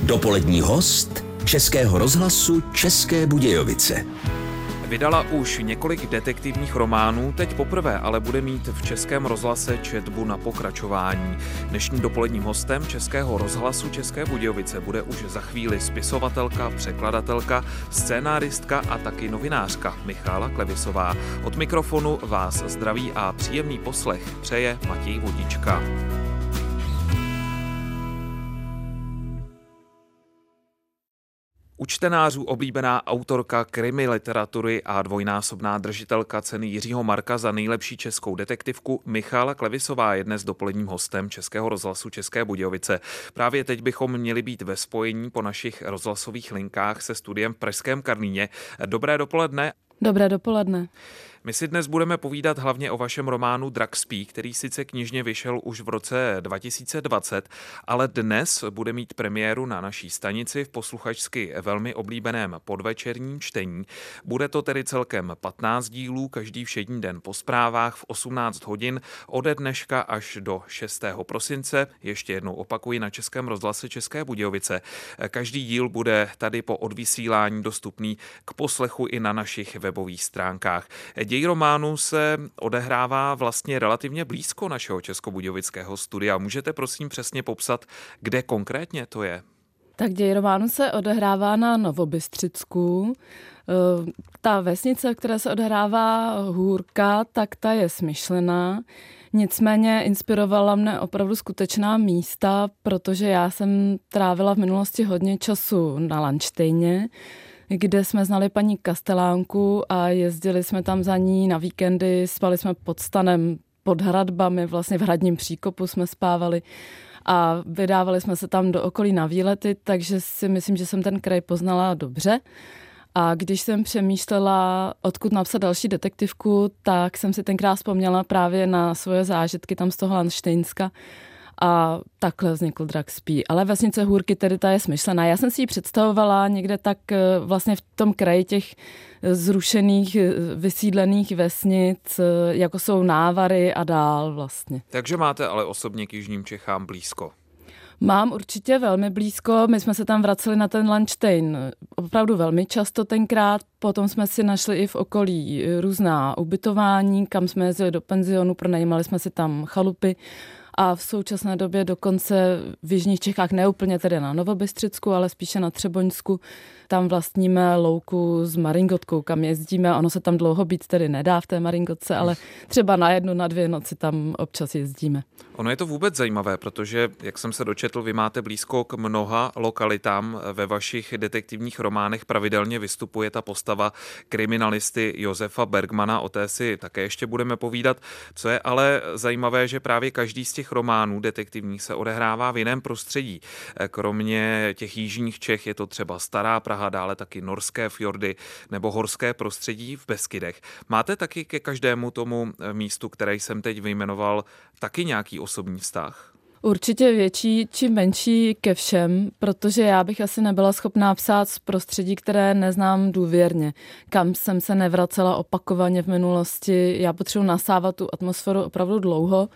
Dopolední host Českého rozhlasu České Budějovice. Vydala už několik detektivních románů, teď poprvé ale bude mít v Českém rozhlase četbu na pokračování. Dnešním dopoledním hostem Českého rozhlasu České Budějovice bude už za chvíli spisovatelka, překladatelka, scénáristka a taky novinářka Michála Klevisová. Od mikrofonu vás zdraví a příjemný poslech přeje Matěj Vodička. U čtenářů oblíbená autorka krimi literatury a dvojnásobná držitelka ceny Jiřího Marka za nejlepší českou detektivku Michála Klevisová je dnes dopoledním hostem Českého rozhlasu České Budějovice. Právě teď bychom měli být ve spojení po našich rozhlasových linkách se studiem v pražském Karlíně. Dobré dopoledne. Dobré dopoledne. My si dnes budeme povídat hlavně o vašem románu Drak spí, který sice knižně vyšel už v roce 2020, ale dnes bude mít premiéru na naší stanici v posluchačsky velmi oblíbeném podvečerním čtení. Bude to tedy celkem 15 dílů, každý všední den po zprávách v 18 hodin ode dneška až do 6. prosince. Ještě jednou opakuji, na Českém rozhlase České Budějovice. Každý díl bude tady po odvysílání dostupný k poslechu i na našich webových stránkách. Děj románu se odehrává vlastně relativně blízko našeho českobudějovického studia. Můžete prosím přesně popsat, kde konkrétně to je? Tak děj románu se odehrává na Novobystřicku. Ta vesnice, která se odehrává Hůrka, tak ta je smyšlená. Nicméně inspirovala mne opravdu skutečná místa, protože já jsem trávila v minulosti hodně času na Landštejně, kde jsme znali paní Kastelánku a jezdili jsme tam za ní na víkendy, spali jsme pod stanem, pod hradbami, vlastně v hradním příkopu jsme spávali a vydávali jsme se tam do okolí na výlety, takže si myslím, že jsem ten kraj poznala dobře. A když jsem přemýšlela, odkud napsat další detektivku, tak jsem si tenkrát vzpomněla právě na svoje zážitky tam z toho Landštejnska. A takhle vznikl Drak spí. Ale vesnice Hůrky tedy ta je smyšlená. Já jsem si ji představovala někde tak vlastně v tom kraji těch zrušených, vysídlených vesnic, jako jsou Návary a dál vlastně. Takže máte ale osobně k jižním Čechám blízko. Mám určitě velmi blízko. My jsme se tam vraceli na ten Landštejn opravdu velmi často tenkrát. Potom jsme si našli i v okolí různá ubytování, kam jsme jezdili do penzionu, pronajímali jsme si tam chalupy. A v současné době dokonce v jižních Čechách, ne úplně tedy na Novobystřicku, ale spíše na Třeboňsku, tam vlastníme louku s maringotkou, kam jezdíme. Ono se tam dlouho být tedy nedá v té maringotce, ale třeba na 1, na 2 noci tam občas jezdíme. Ono je to vůbec zajímavé, protože, jak jsem se dočetl, vy máte blízko k mnoha lokalitám. Ve vašich detektivních románech pravidelně vystupuje ta postava kriminalisty Josefa Bergmana, o té si také ještě budeme povídat. Co je ale zajímavé, že právě každý z těch románů detektivních se odehrává v jiném prostředí. Kromě těch jižních Čech je to třeba Stará Praha, dále taky norské fjordy nebo horské prostředí v Beskydech. Máte taky ke každému tomu místu, které jsem teď vyjmenoval, taky nějaký osobní vztah? Určitě větší či menší ke všem, protože já bych asi nebyla schopná psát z prostředí, které neznám důvěrně, kam jsem se nevracela opakovaně v minulosti. Já potřebuji nasávat tu atmosféru opravdu dlouho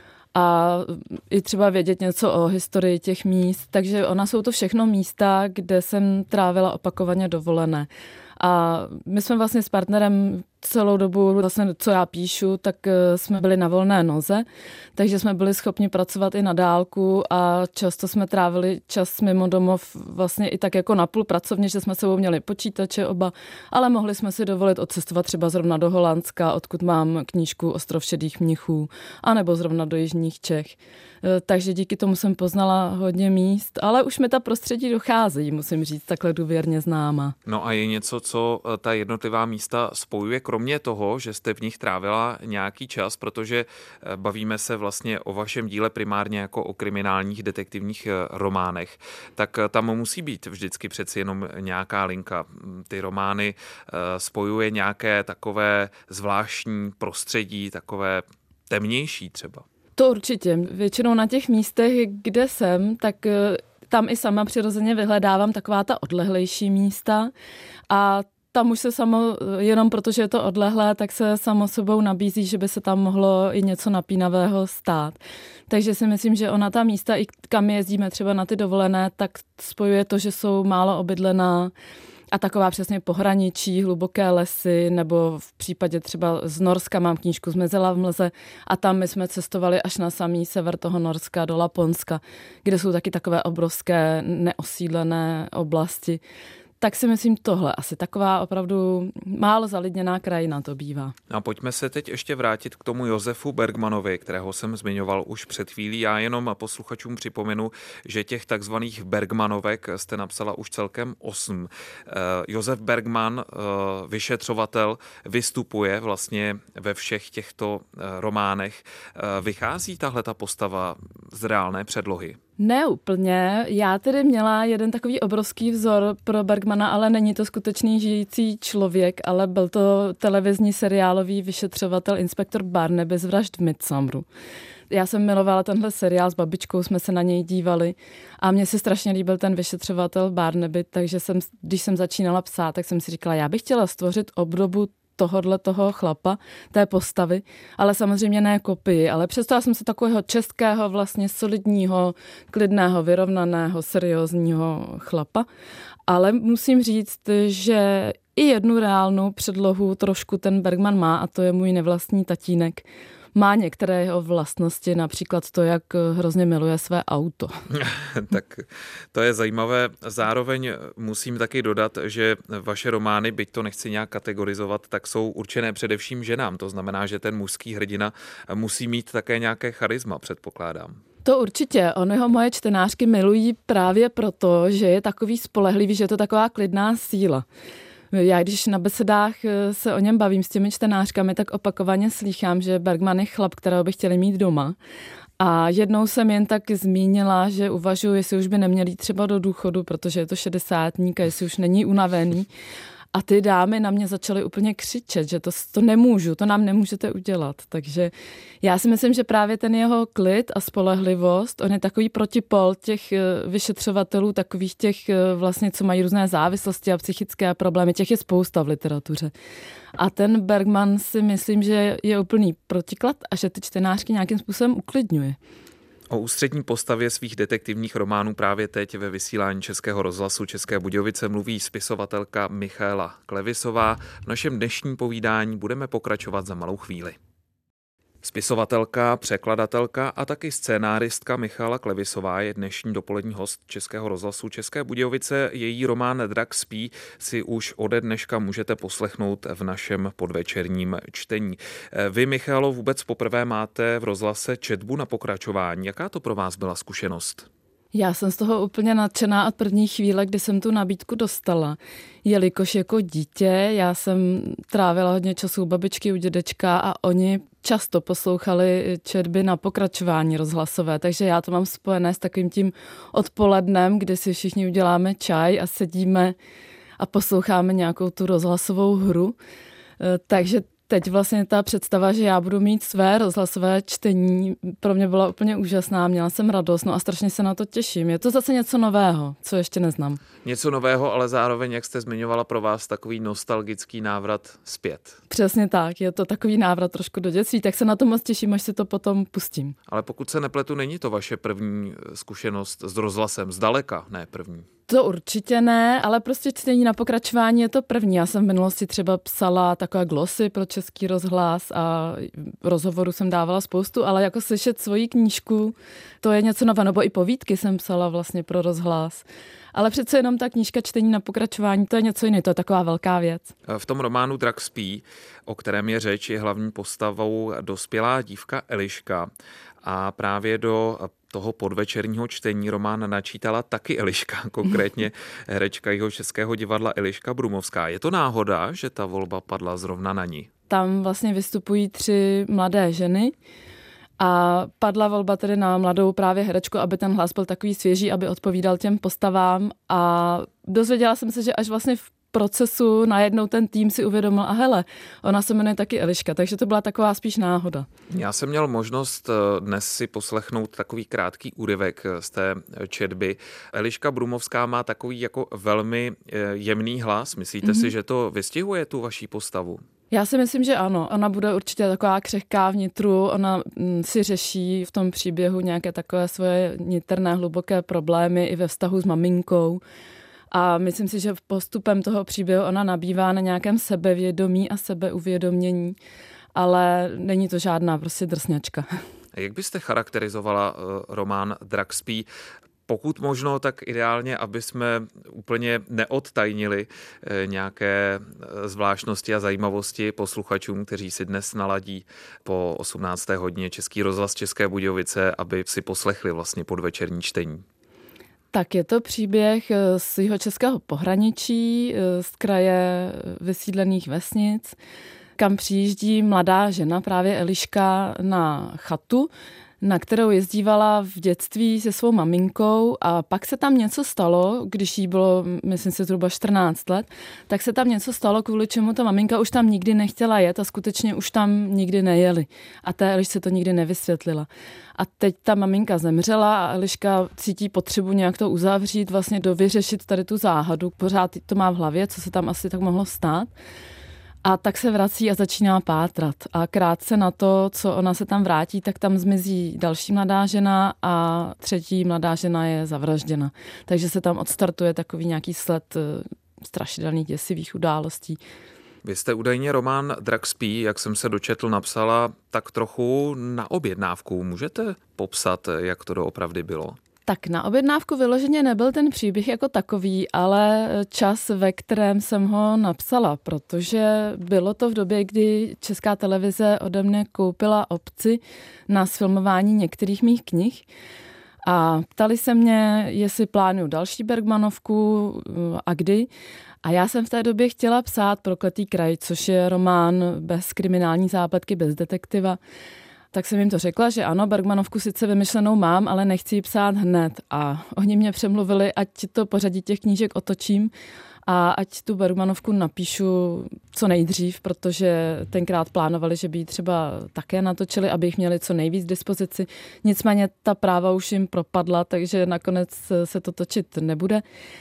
a i třeba vědět něco o historii těch míst. Takže jsou to všechno místa, kde jsem trávila opakovaně dovolené. A my jsme vlastně s partnerem celou dobu, vlastně, co já píšu, tak jsme byli na volné noze, takže jsme byli schopni pracovat i na dálku a často jsme trávili čas mimo domov vlastně i tak jako napůl pracovně, že jsme sebou měli počítače oba, ale mohli jsme si dovolit odcestovat třeba zrovna do Holandska, odkud mám knížku Ostrov šedých mnichů, anebo zrovna do jižních Čech. Takže díky tomu jsem poznala hodně míst, ale už mi ta prostředí docházejí, musím říct, takhle důvěrně známa. No a je něco, co ta jednotlivá místa spojuje, kromě toho, že jste v nich trávila nějaký čas, protože bavíme se vlastně o vašem díle primárně jako o kriminálních detektivních románech, tak tam musí být vždycky přeci jenom nějaká linka. Ty romány spojuje nějaké takové zvláštní prostředí, takové temnější třeba. To určitě. Většinou na těch místech, kde jsem, tak tam i sama přirozeně vyhledávám taková ta odlehlejší místa a tam už se jenom protože je to odlehlé, tak se samo sebou nabízí, že by se tam mohlo i něco napínavého stát. Takže si myslím, že ona ta místa, i kam jezdíme třeba na ty dovolené, tak spojuje to, že jsou málo obydlená a taková přesně pohraničí, hluboké lesy, nebo v případě třeba z Norska mám knížku Zmizela v mlze a tam my jsme cestovali až na samý sever toho Norska do Laponska, kde jsou taky takové obrovské neosídlené oblasti. Tak si myslím tohle. Asi taková opravdu málo zalidněná krajina to bývá. A pojďme se teď ještě vrátit k tomu Josefu Bergmanovi, kterého jsem zmiňoval už před chvílí. Já jenom posluchačům připomenu, že těch takzvaných Bergmanovek jste napsala už celkem 8. Josef Bergman, vyšetřovatel, vystupuje vlastně ve všech těchto románech. Vychází tahleta postava z reálné předlohy? Ne úplně. Já tedy měla jeden takový obrovský vzor pro Bergmana, ale není to skutečný žijící člověk, ale byl to televizní seriálový vyšetřovatel inspektor Barnaby z Vražd v Midsomru. Já jsem milovala tenhle seriál, s babičkou jsme se na něj dívali a mně se strašně líbil ten vyšetřovatel Barnaby, takže když jsem začínala psát, tak jsem si říkala, já bych chtěla stvořit obdobu toho chlapa, té postavy, ale samozřejmě ne kopii, ale představila jsem se takového českého, vlastně solidního, klidného, vyrovnaného, seriózního chlapa, ale musím říct, že i jednu reálnou předlohu trošku ten Bergman má a to je můj nevlastní tatínek. Má některé jeho vlastnosti, například to, jak hrozně miluje své auto. Tak to je zajímavé. Zároveň musím taky dodat, že vaše romány, byť to nechci nějak kategorizovat, tak jsou určené především ženám. To znamená, že ten mužský hrdina musí mít také nějaké charisma, předpokládám. To určitě. Ony moje čtenářky milují právě proto, že je takový spolehlivý, že je to taková klidná síla. Já když na besedách se o něm bavím s těmi čtenářkami, tak opakovaně slýchám, že Bergman je chlap, kterého by chtěli mít doma. A jednou jsem jen tak zmínila, že uvažuji, jestli už by neměl jít třeba do důchodu, protože je to 60-tník a jestli už není unavený. A ty dámy na mě začaly úplně křičet, že to nemůžu, to nám nemůžete udělat. Takže já si myslím, že právě ten jeho klid a spolehlivost, on je takový protipol těch vyšetřovatelů, takových těch vlastně, co mají různé závislosti a psychické problémy, těch je spousta v literatuře. A ten Bergman si myslím, že je úplný protiklad a že ty čtenářky nějakým způsobem uklidňuje. O ústřední postavě svých detektivních románů právě teď ve vysílání Českého rozhlasu České Budějovice mluví spisovatelka Michaela Klevisová. V našem dnešním povídání budeme pokračovat za malou chvíli. Spisovatelka, překladatelka a taky scénáristka Michaela Klevisová je dnešní dopolední host Českého rozhlasu České Budějovice. Její román Drak spí si už ode dneška můžete poslechnout v našem podvečerním čtení. Vy, Michaelo, vůbec poprvé máte v rozhlase četbu na pokračování. Jaká to pro vás byla zkušenost? Já jsem z toho úplně nadšená od první chvíle, kdy jsem tu nabídku dostala. Jelikož jako dítě já jsem trávila hodně času u babičky, u dědečka a oni často poslouchali četby na pokračování rozhlasové, takže já to mám spojené s takovým tím odpolednem, kdy si všichni uděláme čaj a sedíme a posloucháme nějakou tu rozhlasovou hru. Takže teď vlastně ta představa, že já budu mít své rozhlasové čtení, pro mě byla úplně úžasná, měla jsem radost, no a strašně se na to těším. Je to zase něco nového, co ještě neznám. Něco nového, ale zároveň, jak jste zmiňovala, pro vás takový nostalgický návrat zpět. Přesně tak, je to takový návrat trošku do dětství, tak se na to moc těším, až si to potom pustím. Ale pokud se nepletu, není to vaše první zkušenost s rozhlasem, zdaleka ne první. To určitě ne, ale prostě čtení na pokračování je to první. Já jsem v minulosti třeba psala takové glosy pro Český rozhlas a rozhovorů jsem dávala spoustu, ale jako slyšet svoji knížku, to je něco nového, nebo i povídky jsem psala vlastně pro rozhlas. Ale přece jenom ta knížka čtení na pokračování, to je něco jiného, to je taková velká věc. V tom románu Drak spí, o kterém je řeč, je hlavní postavou dospělá dívka Eliška. A právě do toho podvečerního čtení román načítala taky Eliška, konkrétně herečka Jihočeského divadla Eliška Brumovská. Je to náhoda, že ta volba padla zrovna na ní? Tam vlastně vystupují 3 mladé ženy a padla volba tedy na mladou právě herečku, aby ten hlas byl takový svěží, aby odpovídal těm postavám a dozvěděla jsem se, že až vlastně v procesu najednou ten tým si uvědomil, a hele, ona se jmenuje taky Eliška, takže to byla taková spíš náhoda. Já jsem měl možnost dnes si poslechnout takový krátký úryvek z té četby. Eliška Brumovská má takový jako velmi jemný hlas. Myslíte si, že to vystihuje tu vaší postavu? Já si myslím, že ano. Ona bude určitě taková křehká vnitru, ona si řeší v tom příběhu nějaké takové svoje niterné, hluboké problémy i ve vztahu s maminkou. A myslím si, že postupem toho příběhu ona nabývá na nějakém sebevědomí a sebeuvědomění, ale není to žádná prostě drsňačka. Jak byste charakterizovala román Drakspí? Pokud možno, tak ideálně, aby jsme úplně neodtajnili nějaké zvláštnosti a zajímavosti posluchačům, kteří si dnes naladí po 18. hodině Český rozhlas České Budějovice, aby si poslechli vlastně podvečerní čtení. Tak je to příběh z jihočeského pohraničí, z kraje vysídlených vesnic, kam přijíždí mladá žena, právě Eliška, na chatu, na kterou jezdívala v dětství se svou maminkou a pak se tam něco stalo, když jí bylo, myslím si, zhruba 14 let, tak se tam něco stalo, kvůli čemu ta maminka už tam nikdy nechtěla jet a skutečně už tam nikdy nejeli. A té Elišce to nikdy nevysvětlila. A teď ta maminka zemřela a Eliška cítí potřebu nějak to uzavřít, vlastně dovyřešit tady tu záhadu. Pořád to má v hlavě, co se tam asi tak mohlo stát. A tak se vrací a začíná pátrat. A krátce na to, co ona se tam vrátí, tak tam zmizí další mladá žena a třetí mladá žena je zavražděna. Takže se tam odstartuje takový nějaký sled strašidelných děsivých událostí. Vy jste údajně román Drakspí, jak jsem se dočetl, napsala tak trochu na objednávku. Můžete popsat, jak to doopravdy bylo? Tak na objednávku vyloženě nebyl ten příběh jako takový, ale čas, ve kterém jsem ho napsala, protože bylo to v době, kdy Česká televize ode mne koupila opci na sfilmování některých mých knih a ptali se mě, jestli plánuju další Bergmanovku a kdy. A já jsem v té době chtěla psát Prokletý kraj, což je román bez kriminální zápletky, bez detektiva. Tak jsem jim to řekla, že ano, Bergmanovku sice vymyšlenou mám, ale nechci ji psát hned. A oni mě přemluvili, ať to pořadí těch knížek otočím a ať tu Bergmanovku napíšu co nejdřív, protože tenkrát plánovali, že by ji třeba také natočili, aby jich měli co nejvíc k dispozici. Nicméně ta práva už jim propadla, takže nakonec se to točit nebude.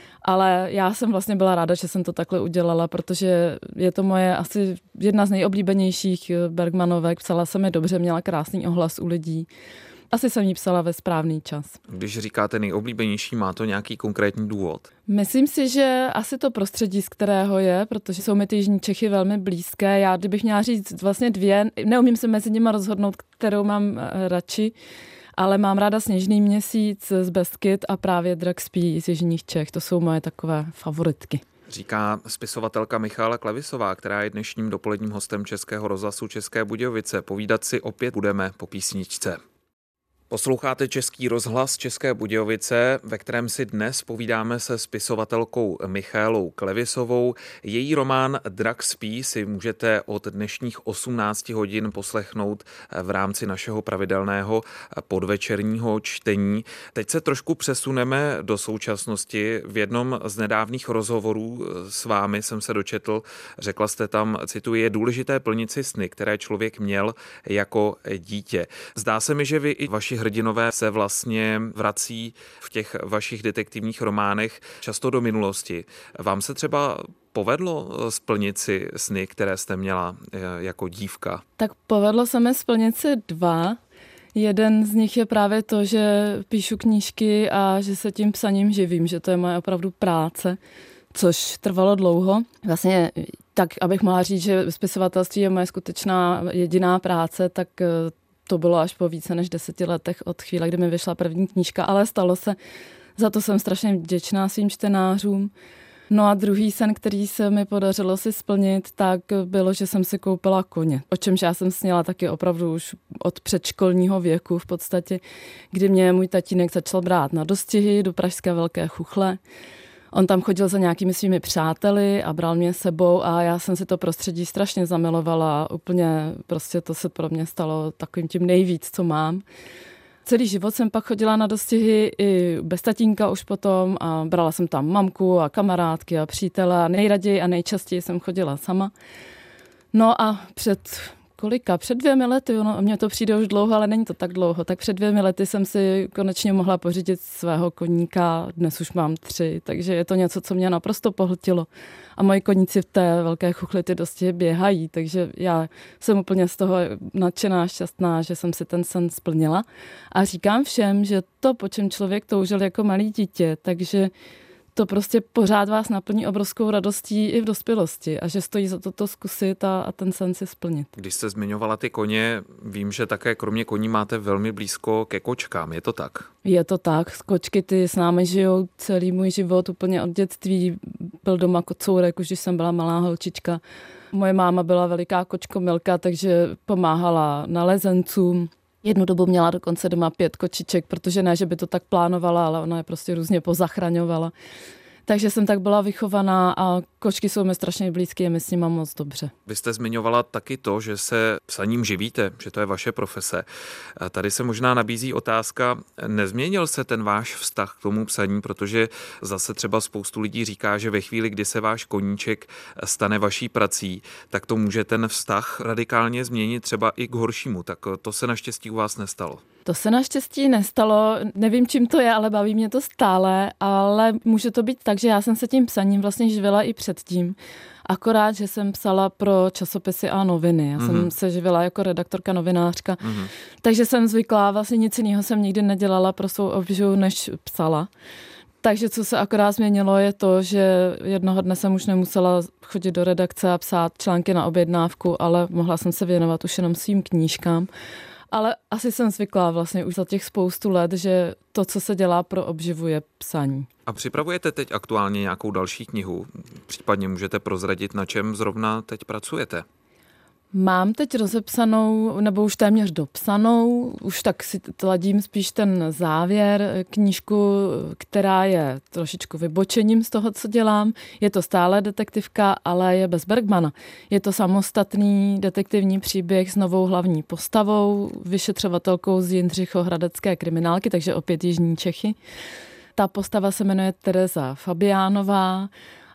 Ale já jsem vlastně byla ráda, že jsem to takhle udělala, protože je to moje asi jedna z nejoblíbenějších Bergmanovek. Psala jsem je dobře, měla krásný ohlas u lidí. Asi jsem ji psala ve správný čas. Když říkáte nejoblíbenější, má to nějaký konkrétní důvod? Myslím si, že asi to prostředí, z kterého je, protože jsou mi ty jižní Čechy velmi blízké. Já, kdybych měla říct vlastně dvě, neumím se mezi nimi rozhodnout, kterou mám radši, ale mám ráda Sněžný měsíc z Beskyd a právě Drakspí z jižních Čech. To jsou moje takové favoritky. Říká spisovatelka Michaela Klevisová, která je dnešním dopoledním hostem Českého rozhlasu České Budějovice. Povídat si opět budeme po písničce. Posloucháte Český rozhlas České Budějovice, ve kterém si dnes povídáme se spisovatelkou Michaelou Klevisovou. Její román Drakspí si můžete od dnešních 18 hodin poslechnout v rámci našeho pravidelného podvečerního čtení. Teď se trošku přesuneme do současnosti. V jednom z nedávných rozhovorů s vámi jsem se dočetl, řekla jste tam, cituji, je důležité plnit si sny, které člověk měl jako dítě. Zdá se mi, že vy i vaši hrdinové se vlastně vrací v těch vašich detektivních románech často do minulosti. Vám se třeba povedlo splnit si sny, které jste měla jako dívka? Tak povedlo se mi splnit si 2. Jeden z nich je právě to, že píšu knížky a že se tím psaním živím, že to je moje opravdu práce, což trvalo dlouho. Vlastně tak, abych mohla říct, že spisovatelství je moje skutečná jediná práce, tak to bylo až po více než 10 letech od chvíle, kdy mi vyšla první knížka, ale stalo se. Za to jsem strašně vděčná svým čtenářům. No a druhý sen, který se mi podařilo si splnit, tak bylo, že jsem si koupila koně. O čemž já jsem sněla taky opravdu už od předškolního věku v podstatě, kdy mě můj tatínek začal brát na dostihy do pražské Velké Chuchle. On tam chodil za nějakými svými přáteli a bral mě sebou a já jsem si to prostředí strašně zamilovala. Úplně prostě to se pro mě stalo takovým tím nejvíc, co mám. Celý život jsem pak chodila na dostihy i bez tatínka už potom a brala jsem tam mamku a kamarádky a přítele a nejraději a nejčastěji jsem chodila sama. No a před 2 lety, mně to přijde už dlouho, ale není to tak dlouho, tak před 2 lety jsem si konečně mohla pořídit svého koníka, dnes už mám 3, takže je to něco, co mě naprosto pohltilo. A moji koníci v té velké chuchli ty dostihy běhají, takže já jsem úplně z toho nadšená, šťastná, že jsem si ten sen splnila. A říkám všem, že to, po čem člověk toužil jako malý dítě, takže to prostě pořád vás naplní obrovskou radostí i v dospělosti a že stojí za to zkusit a ten sen si splnit. Když jste zmiňovala ty koně, vím, že také kromě koní máte velmi blízko ke kočkám, je to tak? Je to tak, kočky ty s námi žijou celý můj život, úplně od dětství. Byl doma kocourek, už když jsem byla malá holčička. Moje máma byla veliká kočkomilka, takže pomáhala nalezencům. Jednu dobu měla dokonce doma 5 kočiček, protože ne, že by to tak plánovala, ale ona je prostě různě pozachraňovala. Takže jsem tak byla vychovaná a kočky jsou mi strašně blízké a my s nimi moc dobře. Vy jste zmiňovala taky to, že se psaním živíte, že to je vaše profese. Tady se možná nabízí otázka, nezměnil se ten váš vztah k tomu psaní, protože zase třeba spoustu lidí říká, že ve chvíli, kdy se váš koníček stane vaší prací, tak to může ten vztah radikálně změnit třeba i k horšímu. Tak to se naštěstí u vás nestalo. To se naštěstí nestalo, nevím, čím to je, ale baví mě to stále, ale může to být tak, že já jsem se tím psaním vlastně živila i předtím. Akorát, že jsem psala pro časopisy a noviny. Já jsem se živila jako redaktorka, novinářka, takže jsem zvyklá, vlastně nic jiného jsem nikdy nedělala pro svou obživu, než psala. Takže co se akorát změnilo je to, že jednoho dne jsem už nemusela chodit do redakce a psát články na objednávku, ale mohla jsem se věnovat už jenom svým knížkám. Ale asi jsem zvyklá vlastně už za těch spoustu let, že to, co se dělá pro obživu, je psaní. A připravujete teď aktuálně nějakou další knihu? Případně můžete prozradit, na čem zrovna teď pracujete? Mám teď rozepsanou, nebo už téměř dopsanou, už tak si ladím spíš ten závěr, knížku, která je trošičku vybočením z toho, co dělám. Je to stále detektivka, ale je bez Bergmana. Je to samostatný detektivní příběh s novou hlavní postavou, vyšetřovatelkou z Jindřichohradecké kriminálky, takže opět jižní Čechy. Ta postava se jmenuje Tereza Fabiánová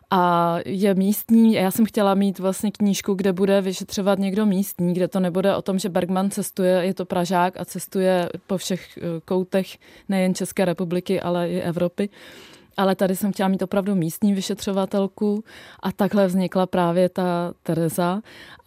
a je místní. Já jsem chtěla mít vlastně knížku, kde bude vyšetřovat někdo místní, kde to nebude o tom, že Bergman cestuje, je to Pražák a cestuje po všech koutech nejen České republiky, ale i Evropy. Ale tady jsem chtěla mít opravdu místní vyšetřovatelku a takhle vznikla právě ta Tereza.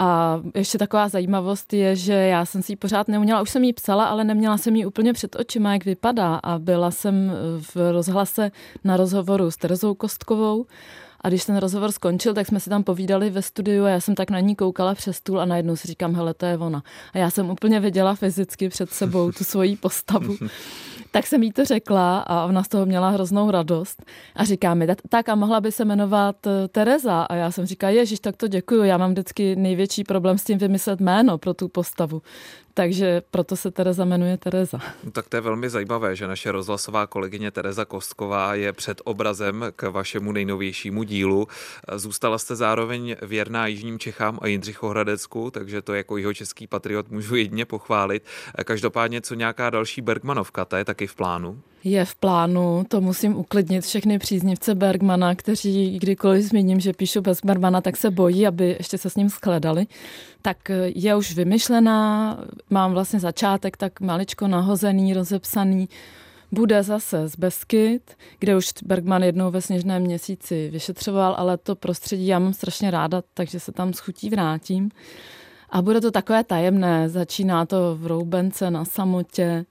A ještě taková zajímavost je, že já jsem si ji pořád neuměla, už jsem ji psala, ale neměla jsem ji úplně před očima, jak vypadá. A byla jsem v rozhlase na rozhovoru s Terezou Kostkovou. A když ten rozhovor skončil, tak jsme si tam povídali ve studiu a já jsem tak na ní koukala přes stůl a najednou si říkám, hele, to je ona. A já jsem úplně viděla fyzicky před sebou tu svoji postavu. Tak jsem jí to řekla a ona z toho měla hroznou radost. A říká mi, tak a mohla by se jmenovat Tereza. A já jsem říkala, ježiš, tak to děkuju, já mám vždycky největší problém s tím vymyslet jméno pro tu postavu. Takže proto se Tereza jmenuje Tereza. No, tak to je velmi zajímavé, že naše rozhlasová kolegyně Tereza Kostková je před obrazem k vašemu nejnovějšímu dílu. Zůstala jste zároveň věrná jižním Čechám a Jindřichohradecku, takže to jako jihočeský patriot můžu jedině pochválit. Každopádně, co nějaká další Bergmanovka, ta je taky v plánu? Je v plánu, to musím uklidnit všechny příznivce Bergmana, kteří kdykoliv zmíním, že píšu bez Bergmana, tak se bojí, aby ještě se s ním shledali. Tak je už vymyšlená, mám vlastně začátek tak maličko nahozený, rozepsaný. Bude zase z Beskyd, kde už Bergman jednou ve Sněžném měsíci vyšetřoval, ale to prostředí já mám strašně ráda, takže se tam s chutí vrátím. A bude to takové tajemné, začíná to v Roubence na samotě,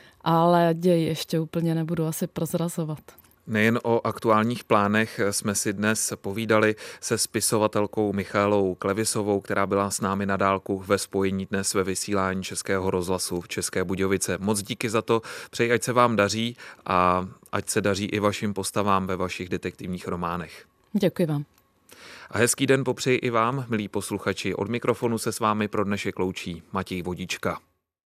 ale děj ještě úplně nebudu asi prozrazovat. Nejen o aktuálních plánech jsme si dnes povídali se spisovatelkou Michaelou Klevisovou, která byla s námi na dálku ve spojení dnes ve vysílání Českého rozhlasu v České Budějovice. Moc díky za to, přeji, ať se vám daří a ať se daří i vašim postavám ve vašich detektivních románech. Děkuji vám. A hezký den popřeji i vám, milí posluchači. Od mikrofonu se s vámi pro dnešek loučí Matěj Vodička.